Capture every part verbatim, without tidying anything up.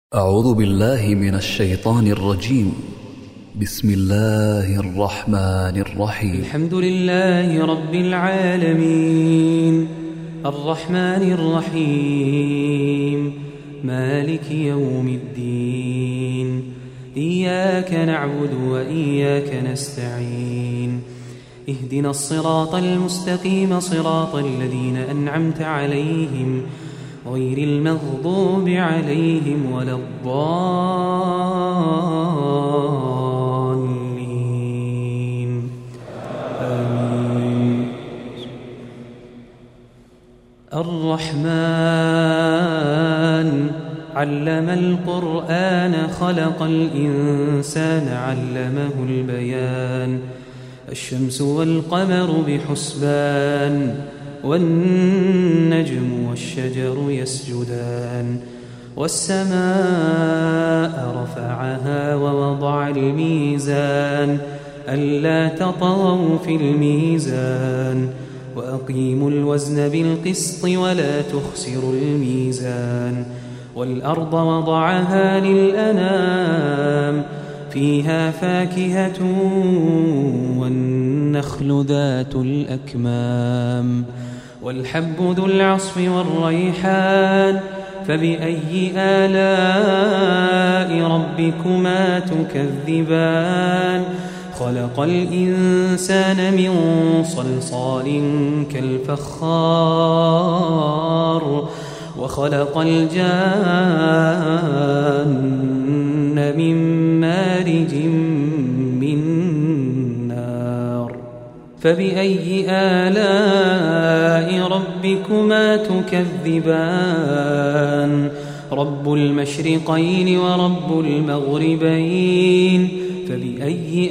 أعوذ بالله من الشيطان الرجيم. بسم الله الرحمن الرحيم. الحمد لله رب العالمين الرحمن الرحيم مالك يوم الدين. إياك نعبد وإياك نستعين. اهدنا الصراط المستقيم صراط الذين أنعمت عليهم غير المغضوب عليهم ولا الضالين. آمين. الرحمن علم القرآن خلق الإنسان علمه البيان. الشمس والقمر بحسبان والنجم والشجر يسجدان. والسماء رفعها ووضع الميزان ألا تطغوا في الميزان وأقيموا الوزن بالقسط ولا تخسروا الميزان. والأرض وضعها للأنام فيها فاكهة والنخل ذات الأكمام والحب ذو العصف والريحان. فبأي آلاء ربكما تكذبان. خلق الإنسان من صلصال كالفخار وخلق الجان من مارج من نار. فبأي آلاء ربكما تكذبان. رب المشرقين ورب المغربين. فبأي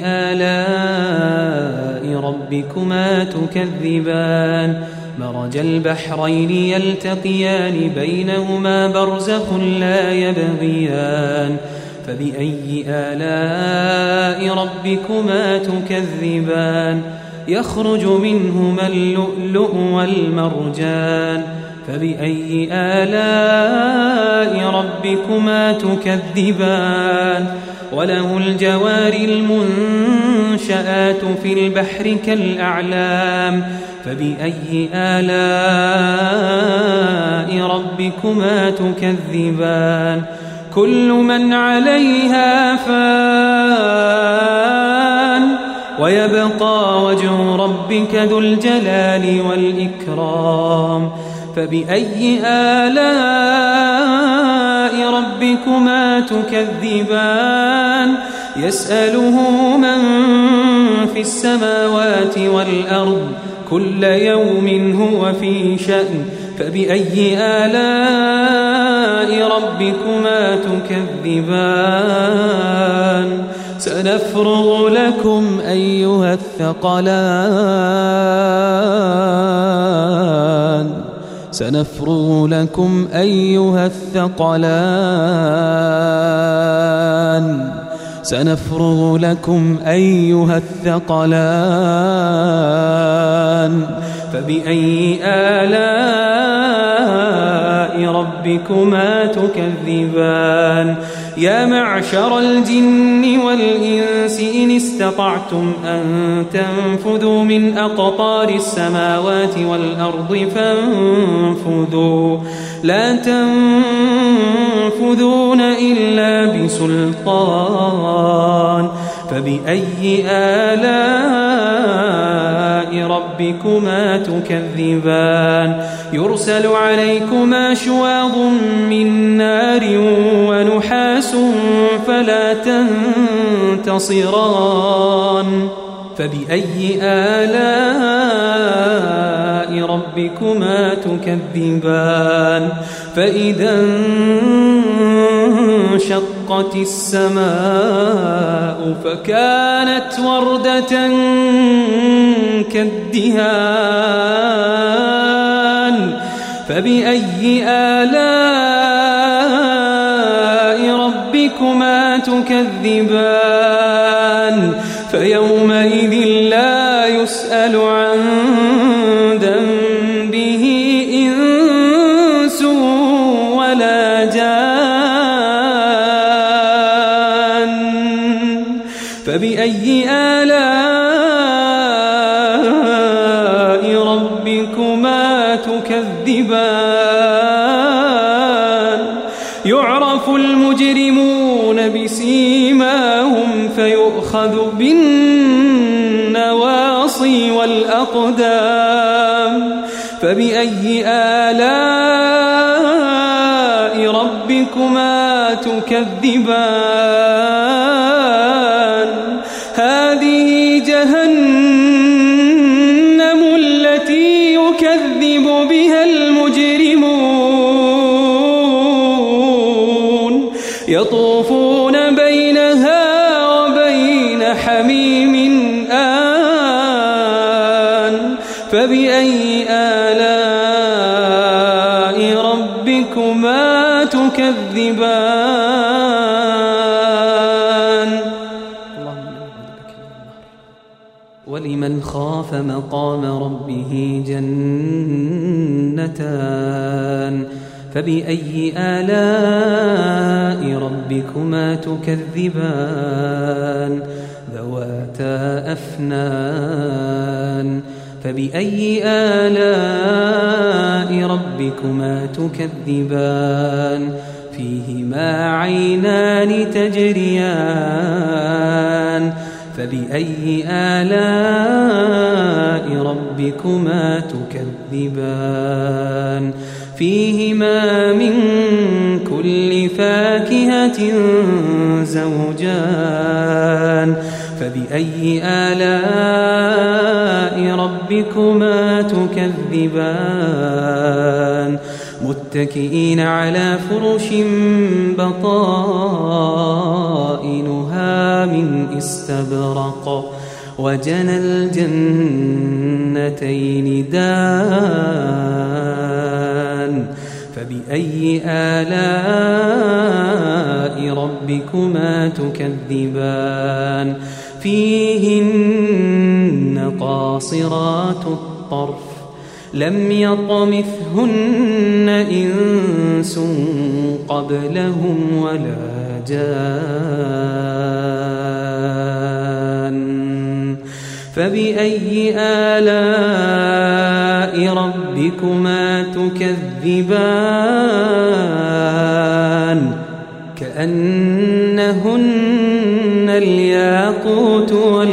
آلاء ربكما تكذبان. مرج البحرين يلتقيان بينهما برزخ لا يبغيان. فبأي آلاء ربكما تكذبان. يخرج منهما اللؤلؤ والمرجان. فبأي آلاء ربكما تكذبان. وله الجوار المنشآت في البحر كالأعلام. فبأي آلاء ربكما تكذبان. كل من عليها فان ويبقى وجه ربك ذو الجلال والإكرام. فبأي آلاء ربكما تكذبان. يسأله من في السماوات والأرض كل يوم هو في شأن. فبأي آلاء ربكما تكذبان. سنفرغ لكم أيها الثقلان سنفرغ لكم أيها الثقلان سنفرغ لكم أيها الثقلان. فبأي آلاء ربكما تكذبان. يا معشر الجن والإنس إن استطعتم أن تنفذوا من أقطار السماوات والأرض فانفذوا لا تنفذون إلا بسلطان. فبأي آلاء ربكما تكذبان. يرسل عليكما شواظ من نار ونحاس فلا تنتصران. فبأي آلاء ربكما تكذبان. فإذا انشقت السماء فكانت وردة كالدهان. فبأي آلاء ربكما تكذبان. فيومئذ لا يسأل عن ذنبه إنس ولا جان. فبأي آلاء ربكما تكذبان يعرف المجرمون بسيماهم فيؤخذ بالنواصي والأقدام فبأي آلاء ربكما تكذبان هذه جهنم التي يكذب بها المجرمون يطوفون بينها وبين حميم آن فبأي آلاء ربكما تكذبان ولمن خاف مقام ربه جنتان فبأي آلاء ربكما تكذبان ذواتا أفنان فبأي آلاء ربكما تكذبان فيهما عينان تجريان فبأي آلاء ربكما تكذبان فيهما من كل فاكهة زوجان فبأي آلاء ربكما تكذبان متكئين على فرش بطائنها من استبرق وجنى الجنتين دان فبأي آلاء ربكما تكذبان فيهن قاصرات الطرف لم يطمثهن إنس قبلهم ولا جان فبأي آلاء ربكما تكذبان كأنهن الياقوت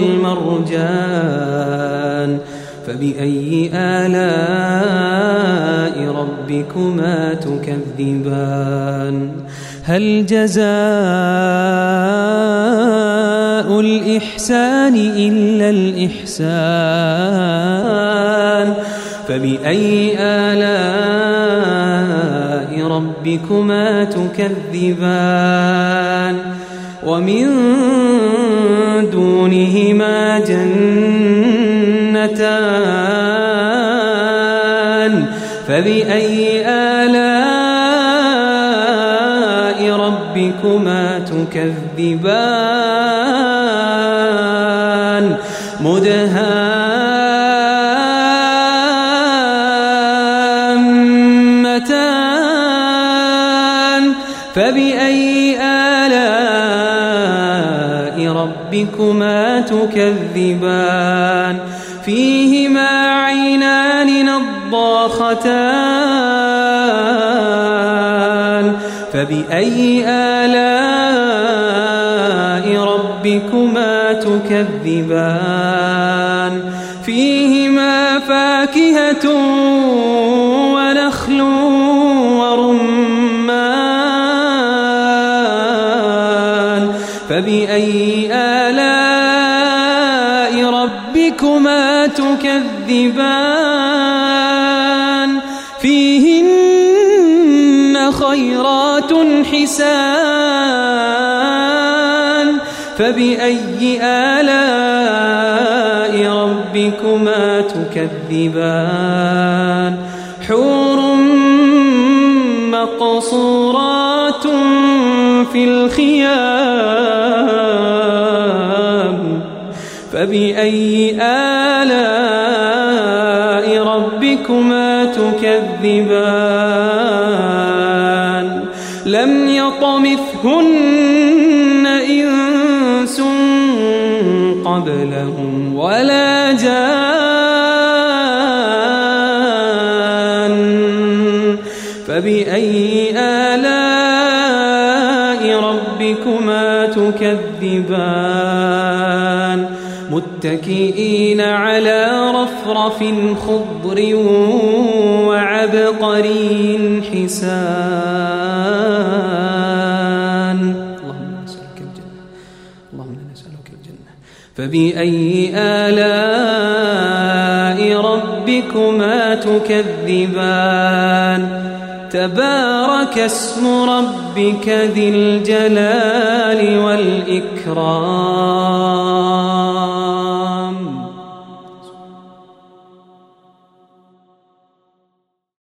والمرجان فبأي آلاء ربكما تكذبان هل جزاء الإحسان إلا الإحسان فبأي آلاء ربكما تكذبان ومن دونهما جنتان فبأي آلاء ربكما تكذبان مدهامتان فبأي آلاء ربكما تكذبان فيهما عينان نضاختان فبأي آلاء ربكما تكذبان فيهما فاكهة ونخل ورمان فبأي آلاء ربكما تكذبان فيهن خيرات حسان فبأي آلاء ربكما تكذبان حور مقصورات في الخيام فبأي آلاء ربكما تكذبان لم يطمثهن إنس قبلهم ولا جان فبأي آلاء ربكما تكذبان متكئين على رفرف خضر وعبقري حسان اللهم نسألك الجنة اللهم نسألك الجنة فبأي آلاء ربكما تكذبان تبارك اسم ربك ذي الجلال والإكرام